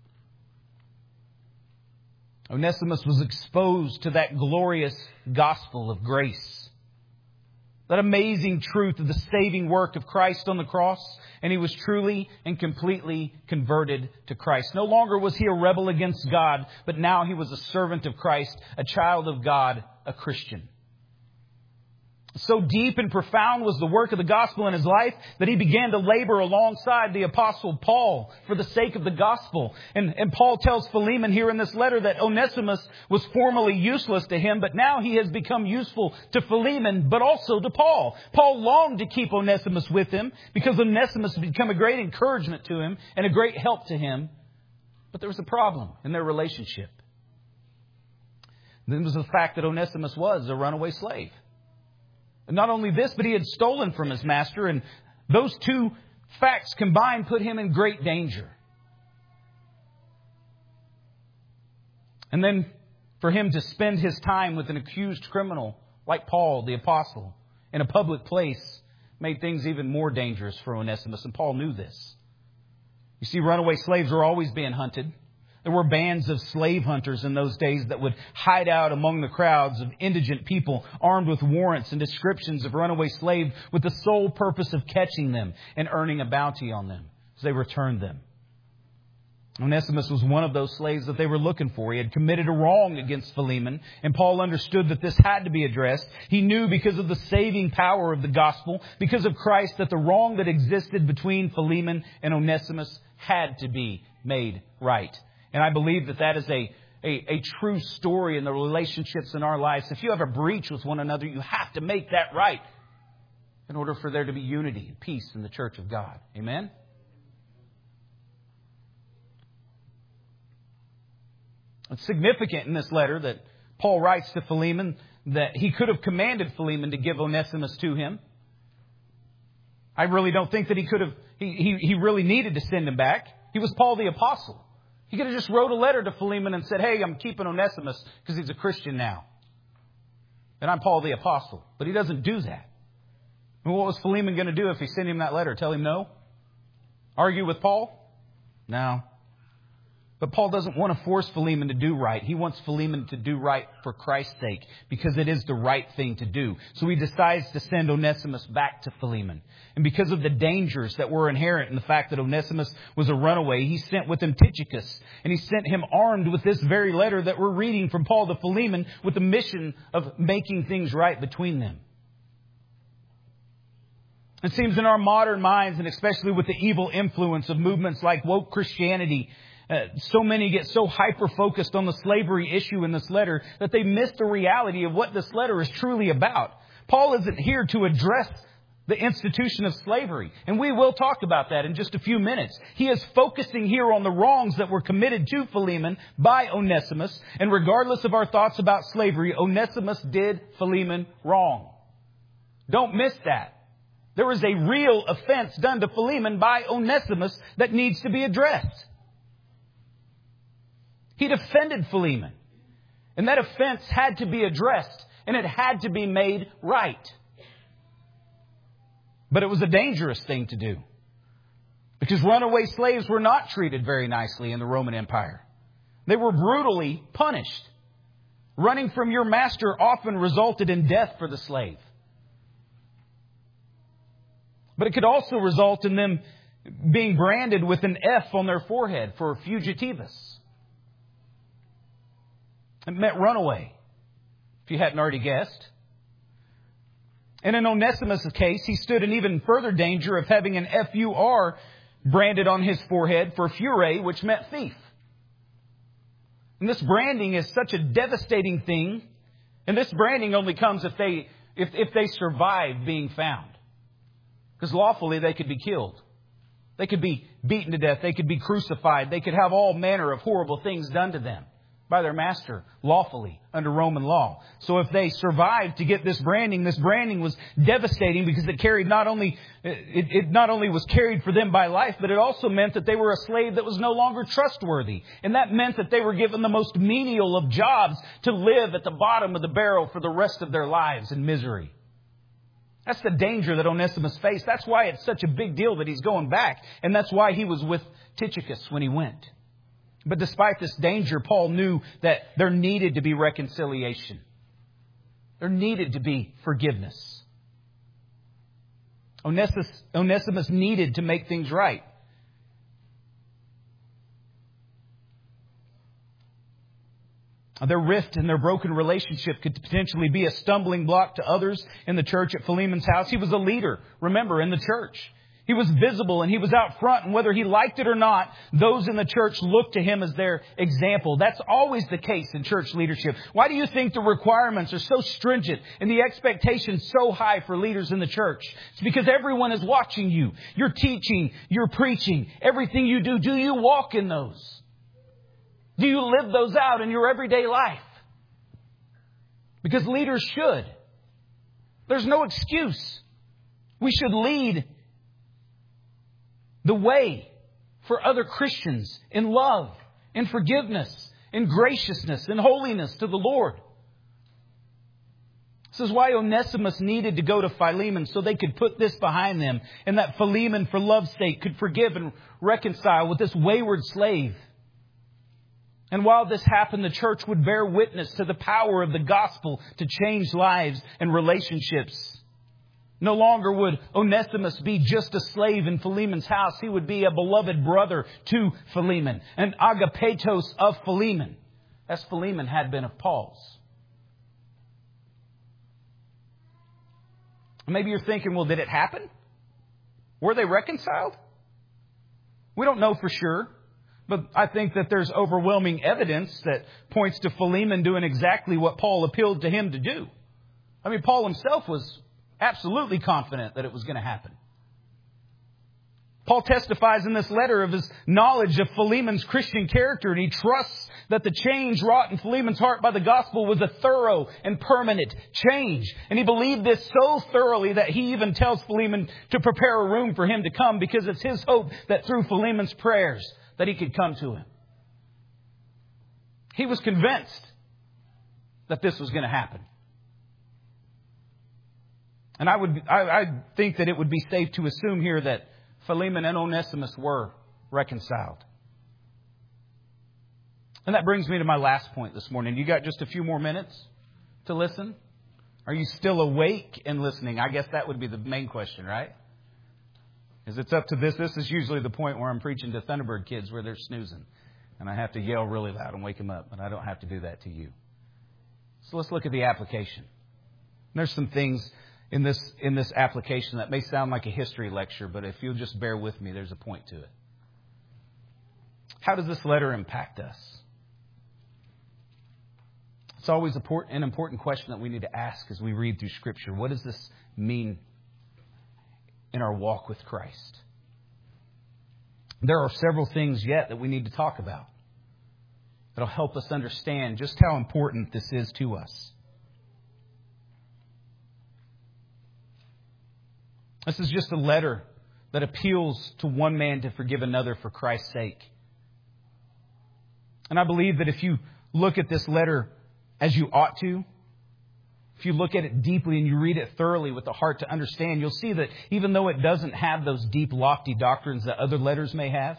Onesimus was exposed to that glorious gospel of grace. That amazing truth of the saving work of Christ on the cross. And he was truly and completely converted to Christ. No longer was he a rebel against God, but now he was a servant of Christ, a child of God, a Christian. So deep and profound was the work of the gospel in his life that he began to labor alongside the apostle Paul for the sake of the gospel. And, and Paul tells Philemon here in this letter that Onesimus was formerly useless to him, but now he has become useful to Philemon, but also to Paul. Paul longed to keep Onesimus with him because Onesimus had become a great encouragement to him and a great help to him. But there was a problem in their relationship. It was the fact that Onesimus was a runaway slave. And not only this, but he had stolen from his master, and those two facts combined put him in great danger. And then for him to spend his time with an accused criminal like Paul, the apostle, in a public place made things even more dangerous for Onesimus, and Paul knew this. You see, runaway slaves were always being hunted. There were bands of slave hunters in those days that would hide out among the crowds of indigent people armed with warrants and descriptions of runaway slaves with the sole purpose of catching them and earning a bounty on them as they returned them. Onesimus was one of those slaves that they were looking for. He had committed a wrong against Philemon, and Paul understood that this had to be addressed. He knew because of the saving power of the gospel, because of Christ, that the wrong that existed between Philemon and Onesimus had to be made right. And I believe that that is a, a, a true story in the relationships in our lives. If you have a breach with one another, you have to make that right in order for there to be unity and peace in the church of God. Amen? It's significant in this letter that Paul writes to Philemon that he could have commanded Philemon to give Onesimus to him. I really don't think that he could have, he, he, he really needed to send him back. He was Paul the apostle. He could have just wrote a letter to Philemon and said, hey, I'm keeping Onesimus because he's a Christian now. And I'm Paul the apostle. But he doesn't do that. And what was Philemon going to do if he sent him that letter? Tell him no? Argue with Paul? No. But Paul doesn't want to force Philemon to do right. He wants Philemon to do right for Christ's sake because it is the right thing to do. So he decides to send Onesimus back to Philemon. And because of the dangers that were inherent in the fact that Onesimus was a runaway, he sent with him Tychicus. And he sent him armed with this very letter that we're reading from Paul to Philemon with the mission of making things right between them. It seems in our modern minds, and especially with the evil influence of movements like woke Christianity, Uh, so many get so hyper-focused on the slavery issue in this letter that they miss the reality of what this letter is truly about. Paul isn't here to address the institution of slavery, and we will talk about that in just a few minutes. He is focusing here on the wrongs that were committed to Philemon by Onesimus, and regardless of our thoughts about slavery, Onesimus did Philemon wrong. Don't miss that. There is a real offense done to Philemon by Onesimus that needs to be addressed. He'd offended Philemon. And that offense had to be addressed. And it had to be made right. But it was a dangerous thing to do. Because runaway slaves were not treated very nicely in the Roman Empire. They were brutally punished. Running from your master often resulted in death for the slave. But it could also result in them being branded with an F on their forehead for fugitivus. It meant runaway, if you hadn't already guessed. And in Onesimus' case, he stood in even further danger of having an F U R branded on his forehead for fure, which meant thief. And this branding is such a devastating thing. And this branding only comes if they, if, if they survive being found. Because lawfully they could be killed. They could be beaten to death. They could be crucified. They could have all manner of horrible things done to them by their master lawfully under Roman law. So if they survived to get this branding, this branding was devastating because it carried not only, it, it not only was carried for them by life, but it also meant that they were a slave that was no longer trustworthy. And that meant that they were given the most menial of jobs to live at the bottom of the barrel for the rest of their lives in misery. That's the danger that Onesimus faced. That's why it's such a big deal that he's going back. And that's why he was with Tychicus when he went. But despite this danger, Paul knew that there needed to be reconciliation. There needed to be forgiveness. Onesimus, Onesimus needed to make things right. Their rift and their broken relationship could potentially be a stumbling block to others in the church at Philemon's house. He was a leader, remember, in the church. He was visible and he was out front, and whether he liked it or not, those in the church looked to him as their example. That's always the case in church leadership. Why do you think the requirements are so stringent and the expectations so high for leaders in the church? It's because everyone is watching you. You're teaching, you're preaching, everything you do. Do you walk in those? Do you live those out in your everyday life? Because leaders should. There's no excuse. We should lead the way for other Christians in love, in forgiveness, in graciousness, in holiness to the Lord. This is why Onesimus needed to go to Philemon, so they could put this behind them, and that Philemon, for love's sake, could forgive and reconcile with this wayward slave. And while this happened, the church would bear witness to the power of the gospel to change lives and relationships. No longer would Onesimus be just a slave in Philemon's house. He would be a beloved brother to Philemon, an agapetos of Philemon, as Philemon had been of Paul's. Maybe you're thinking, well, did it happen? Were they reconciled? We don't know for sure, but I think that there's overwhelming evidence that points to Philemon doing exactly what Paul appealed to him to do. I mean, Paul himself was absolutely confident that it was going to happen. Paul testifies in this letter of his knowledge of Philemon's Christian character, and he trusts that the change wrought in Philemon's heart by the gospel was a thorough and permanent change. And he believed this so thoroughly that he even tells Philemon to prepare a room for him to come, because it's his hope that through Philemon's prayers that he could come to him. He was convinced that this was going to happen. And I would, I, I think that it would be safe to assume here that Philemon and Onesimus were reconciled. And that brings me to my last point this morning. You got just a few more minutes to listen? Are you still awake and listening? I guess that would be the main question, right? Because it's up to this. This is usually the point where I'm preaching to Thunderbird kids where they're snoozing. And I have to yell really loud and wake them up. But I don't have to do that to you. So let's look at the application. There's some things in this in this application that may sound like a history lecture, but if you'll just bear with me, there's a point to it. How does this letter impact us? It's always an important question that we need to ask as we read through Scripture. What does this mean in our walk with Christ? There are several things yet that we need to talk about that'll help us understand just how important this is to us. This is just a letter that appeals to one man to forgive another for Christ's sake. And I believe that if you look at this letter as you ought to, if you look at it deeply and you read it thoroughly with the heart to understand, you'll see that even though it doesn't have those deep, lofty doctrines that other letters may have,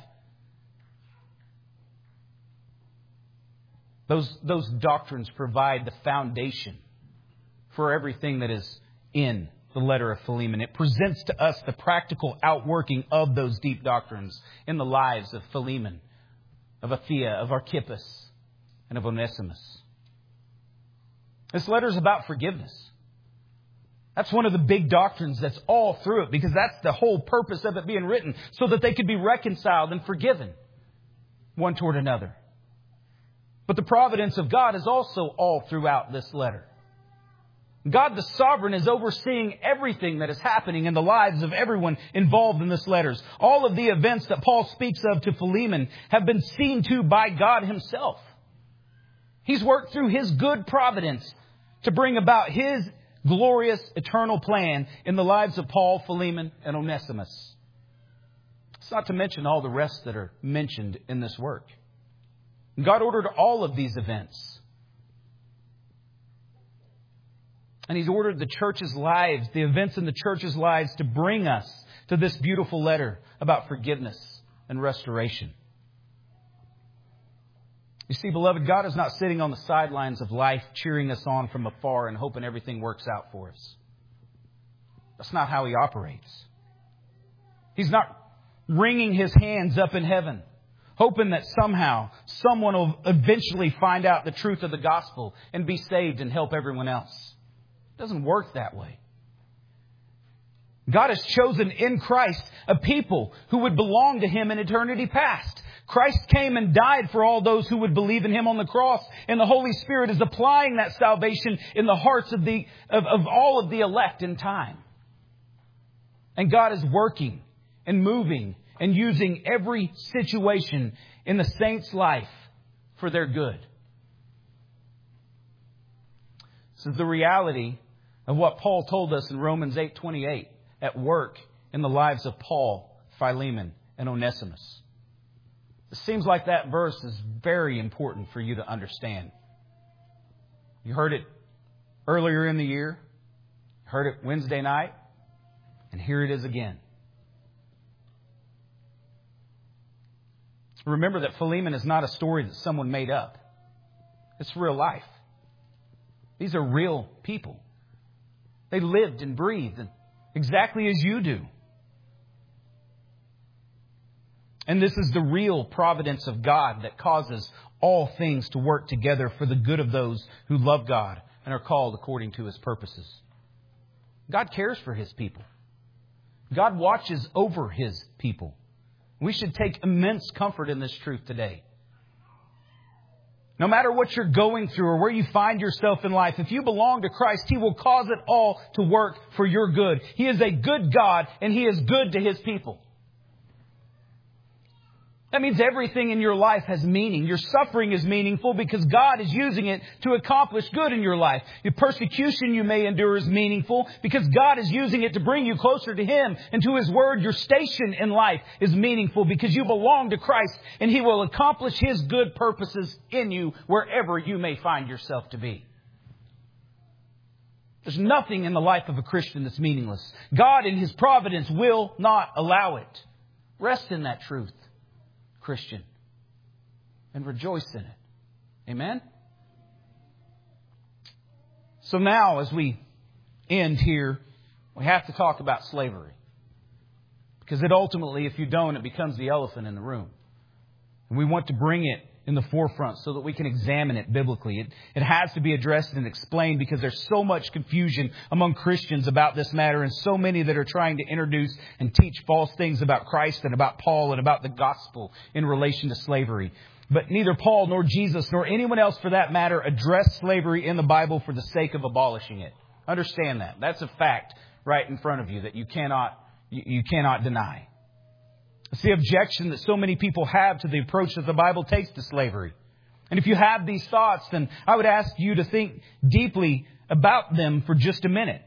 those, those doctrines provide the foundation for everything that is in the letter of Philemon. It presents to us the practical outworking of those deep doctrines in the lives of Philemon, of Athea, of Archippus, and of Onesimus. This letter is about forgiveness. That's one of the big doctrines that's all through it, because that's the whole purpose of it being written, so that they could be reconciled and forgiven one toward another. But the providence of God is also all throughout this letter. God the Sovereign is overseeing everything that is happening in the lives of everyone involved in this letters. All of the events that Paul speaks of to Philemon have been seen to by God Himself. He's worked through His good providence to bring about His glorious eternal plan in the lives of Paul, Philemon, and Onesimus. It's not to mention all the rest that are mentioned in this work. God ordered all of these events. And He's ordered the church's lives, the events in the church's lives, to bring us to this beautiful letter about forgiveness and restoration. You see, beloved, God is not sitting on the sidelines of life cheering us on from afar and hoping everything works out for us. That's not how He operates. He's not wringing His hands up in heaven, hoping that somehow someone will eventually find out the truth of the gospel and be saved and help everyone else. It doesn't work that way. God has chosen in Christ a people who would belong to Him in eternity past. Christ came and died for all those who would believe in Him on the cross. And the Holy Spirit is applying that salvation in the hearts of the of, of all of the elect in time. And God is working and moving and using every situation in the saints' life for their good. This is the reality of what Paul told us in Romans eight twenty-eight at work in the lives of Paul, Philemon, and Onesimus. It seems like that verse is very important for you to understand. You heard it earlier in the year, heard it Wednesday night, and here it is again. Remember that Philemon is not a story that someone made up. It's real life. These are real people. They lived and breathed exactly as you do. And this is the real providence of God that causes all things to work together for the good of those who love God and are called according to His purposes. God cares for His people. God watches over His people. We should take immense comfort in this truth today. No matter what you're going through or where you find yourself in life, if you belong to Christ, He will cause it all to work for your good. He is a good God and He is good to His people. That means everything in your life has meaning. Your suffering is meaningful because God is using it to accomplish good in your life. The persecution you may endure is meaningful because God is using it to bring you closer to Him and to His Word. Your station in life is meaningful because you belong to Christ and He will accomplish His good purposes in you wherever you may find yourself to be. There's nothing in the life of a Christian that's meaningless. God in His providence will not allow it. Rest in that truth, Christian, and rejoice in it. Amen? So now, as we end here, we have to talk about slavery. Because it ultimately, if you don't, it becomes the elephant in the room. And we want to bring it in the forefront so that we can examine it biblically. It, it has to be addressed and explained because there's so much confusion among Christians about this matter and so many that are trying to introduce and teach false things about Christ and about Paul and about the gospel in relation to slavery. But neither Paul nor Jesus nor anyone else for that matter addressed slavery in the Bible for the sake of abolishing it. Understand that. That's a fact right in front of you that you cannot, you, you cannot deny. It's the objection that so many people have to the approach that the Bible takes to slavery. And if you have these thoughts, then I would ask you to think deeply about them for just a minute.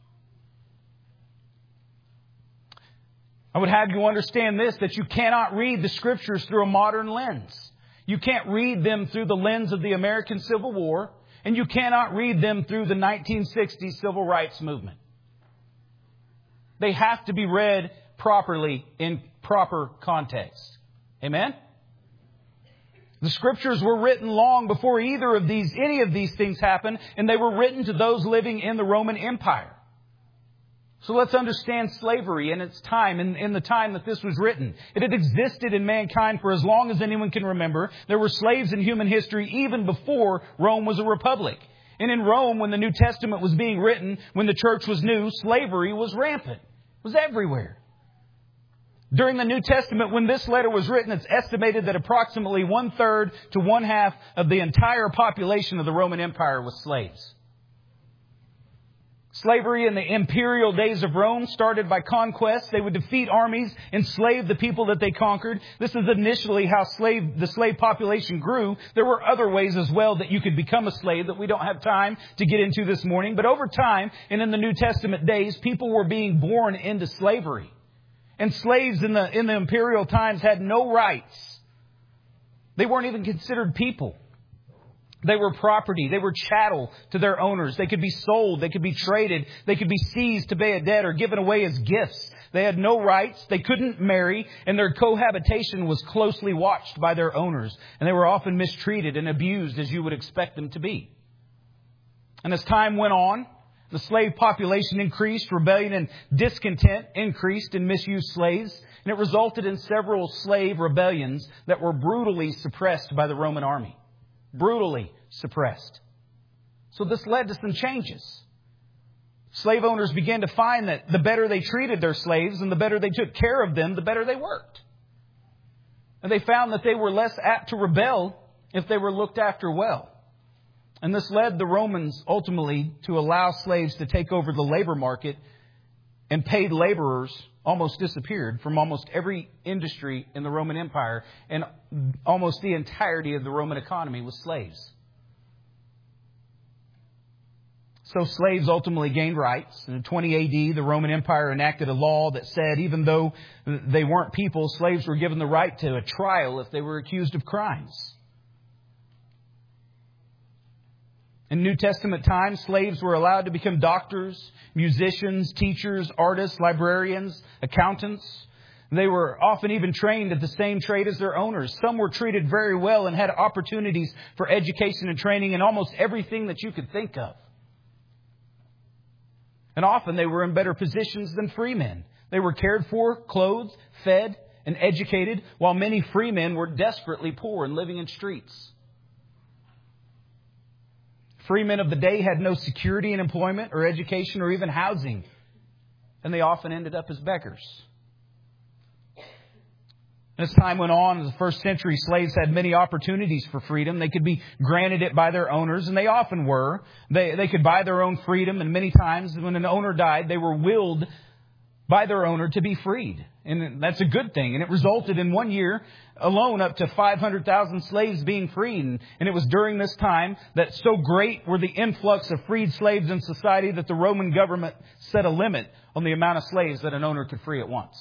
I would have you understand this, that you cannot read the Scriptures through a modern lens. You can't read them through the lens of the American Civil War, and you cannot read them through the nineteen sixties Civil Rights Movement. They have to be read properly in proper context. Amen? The Scriptures were written long before either of these, any of these things happened, and they were written to those living in the Roman Empire. So let's understand slavery in its time, in, in the time that this was written. It had existed in mankind for as long as anyone can remember. There were slaves in human history even before Rome was a republic. And in Rome, when the New Testament was being written, when the church was new, slavery was rampant. It was everywhere. During the New Testament, when this letter was written, it's estimated that approximately one-third to one-half of the entire population of the Roman Empire was slaves. Slavery in the imperial days of Rome started by conquest. They would defeat armies, enslave the people that they conquered. This is initially how slave, the slave population grew. There were other ways as well that you could become a slave that we don't have time to get into this morning. But over time, and in the New Testament days, people were being born into slavery. And slaves in the, in the imperial times had no rights. They weren't even considered people. They were property. They were chattel to their owners. They could be sold. They could be traded. They could be seized to pay a debt or given away as gifts. They had no rights. They couldn't marry. And their cohabitation was closely watched by their owners. And they were often mistreated and abused as you would expect them to be. And as time went on, The slave population increased, rebellion and discontent increased in misused slaves, and it resulted in several slave rebellions that were brutally suppressed by the Roman army. Brutally suppressed. So this led to some changes. Slave owners began to find that the better they treated their slaves and the better they took care of them, the better they worked. And they found that they were less apt to rebel if they were looked after well. And this led the Romans ultimately to allow slaves to take over the labor market, and paid laborers almost disappeared from almost every industry in the Roman Empire, and almost the entirety of the Roman economy was slaves. So slaves ultimately gained rights. And in twenty A D, the Roman Empire enacted a law that said even though they weren't people, slaves were given the right to a trial if they were accused of crimes. In New Testament times, slaves were allowed to become doctors, musicians, teachers, artists, librarians, accountants. They were often even trained at the same trade as their owners. Some were treated very well and had opportunities for education and training in almost everything that you could think of. And often they were in better positions than free men. They were cared for, clothed, fed, and educated, while many free men were desperately poor and living in streets. Free men of the day had no security in employment or education or even housing. And they often ended up as beggars. As time went on, in the first century, slaves had many opportunities for freedom. They could be granted it by their owners, and they often were. They, they could buy their own freedom, and many times when an owner died, they were willed by their owner to be freed. And that's a good thing. And it resulted in one year alone up to five hundred thousand slaves being freed. And it was during this time that so great were the influx of freed slaves in society that the Roman government set a limit on the amount of slaves that an owner could free at once.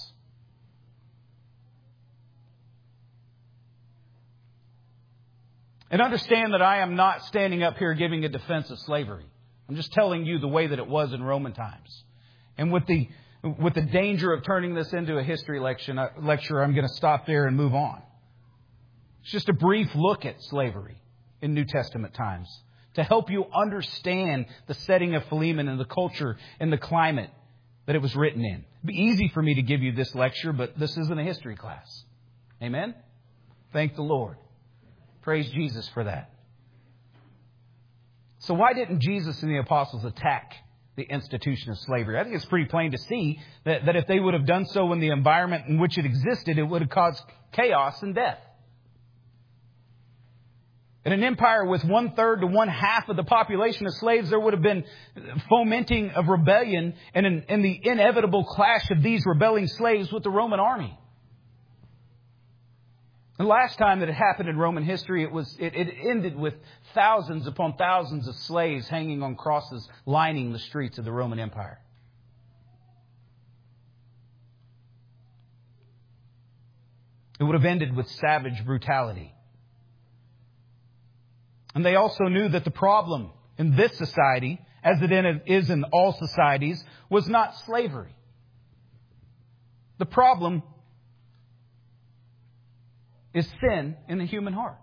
And understand that I am not standing up here giving a defense of slavery. I'm just telling you the way that it was in Roman times. And with the with the danger of turning this into a history lecture, lecture, I'm going to stop there and move on. It's just a brief look at slavery in New Testament times to help you understand the setting of Philemon and the culture and the climate that it was written in. It'd be easy for me to give you this lecture, but this isn't a history class. Amen? Thank the Lord. Praise Jesus for that. So why didn't Jesus and the apostles attack the institution of slavery? I think it's pretty plain to see that, that if they would have done so in the environment in which it existed, it would have caused chaos and death. In an empire with one third to one half of the population of slaves, there would have been fomenting of rebellion and, an, and the inevitable clash of these rebelling slaves with the Roman army. The last time that it happened in Roman history, it was it, it ended with thousands upon thousands of slaves hanging on crosses lining the streets of the Roman Empire. It would have ended with savage brutality. And they also knew that the problem in this society, as it is in all societies, was not slavery. The problem is sin in the human heart.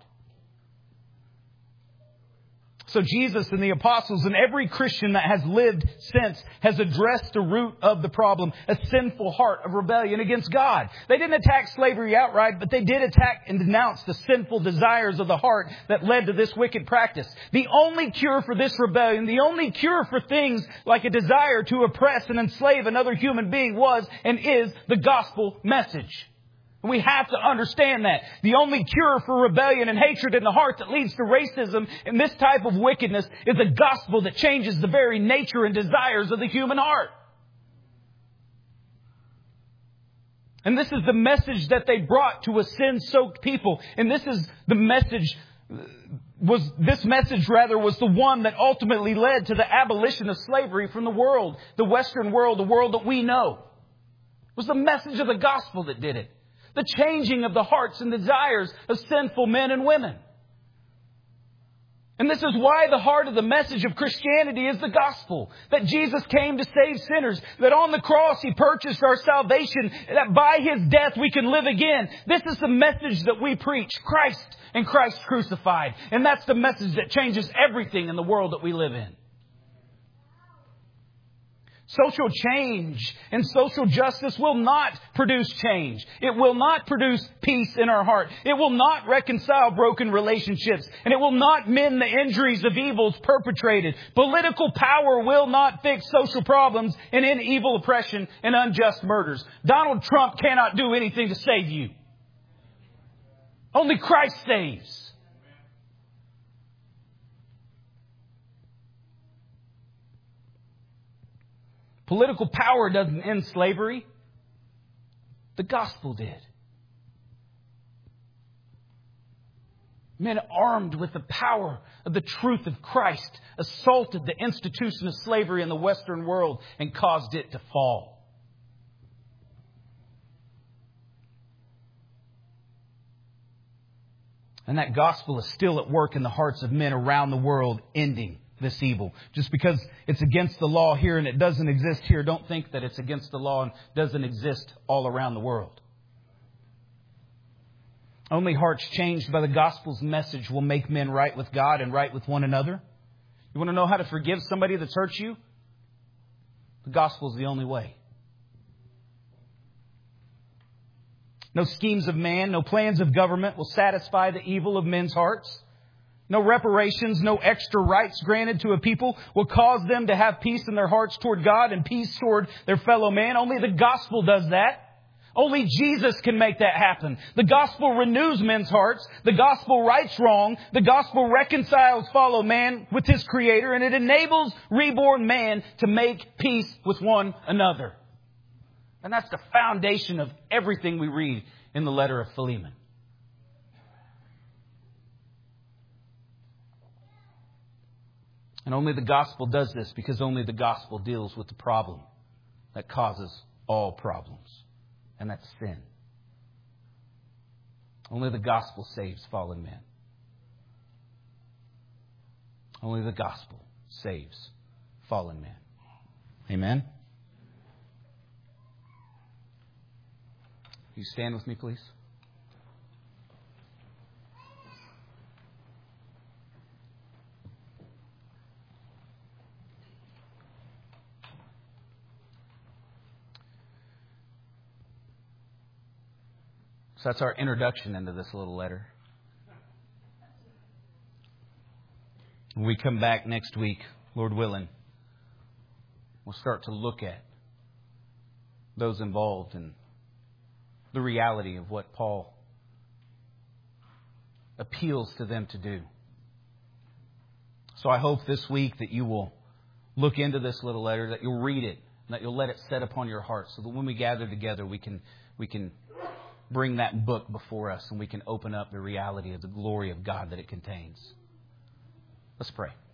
So Jesus and the apostles and every Christian that has lived since has addressed the root of the problem, a sinful heart of rebellion against God. They didn't attack slavery outright, but they did attack and denounce the sinful desires of the heart that led to this wicked practice. The only cure for this rebellion, the only cure for things like a desire to oppress and enslave another human being was and is the gospel message. We have to understand that. The only cure for rebellion and hatred in the heart that leads to racism and this type of wickedness is a gospel that changes the very nature and desires of the human heart. And this is the message that they brought to a sin-soaked people. And this is the message, was this message rather was the one that ultimately led to the abolition of slavery from the world, the Western world, the world that we know. It was the message of the gospel that did it. The changing of the hearts and desires of sinful men and women. And this is why the heart of the message of Christianity is the gospel. That Jesus came to save sinners. That on the cross He purchased our salvation. That by His death we can live again. This is the message that we preach. Christ and Christ crucified. And that's the message that changes everything in the world that we live in. Social change and social justice will not produce change. It will not produce peace in our heart. It will not reconcile broken relationships. And it will not mend the injuries of evils perpetrated. Political power will not fix social problems and end evil oppression and unjust murders. Donald Trump cannot do anything to save you. Only Christ saves. Political power doesn't end slavery. The gospel did. Men armed with the power of the truth of Christ assaulted the institution of slavery in the Western world and caused it to fall. And that gospel is still at work in the hearts of men around the world, ending this evil. Just because it's against the law here and it doesn't exist here, don't think that it's against the law and doesn't exist all around the world. Only hearts changed by the gospel's message will make men right with God and right with one another. You want to know how to forgive somebody that's hurt you? The gospel is the only way. No schemes of man, no plans of government will satisfy the evil of men's hearts. No reparations, no extra rights granted to a people will cause them to have peace in their hearts toward God and peace toward their fellow man. Only the gospel does that. Only Jesus can make that happen. The gospel renews men's hearts. The gospel rights wrong. The gospel reconciles fellow man with his Creator, and it enables reborn man to make peace with one another. And that's the foundation of everything we read in the letter of Philemon. And only the gospel does this because only the gospel deals with the problem that causes all problems. And that's sin. Only the gospel saves fallen men. Only the gospel saves fallen men. Amen? Will you stand with me, please? So that's our introduction into this little letter. When we come back next week, Lord willing, we'll start to look at those involved and the reality of what Paul appeals to them to do. So I hope this week that you will look into this little letter, that you'll read it, and that you'll let it set upon your heart so that when we gather together, we can we can bring that book before us and we can open up the reality of the glory of God that it contains. Let's pray.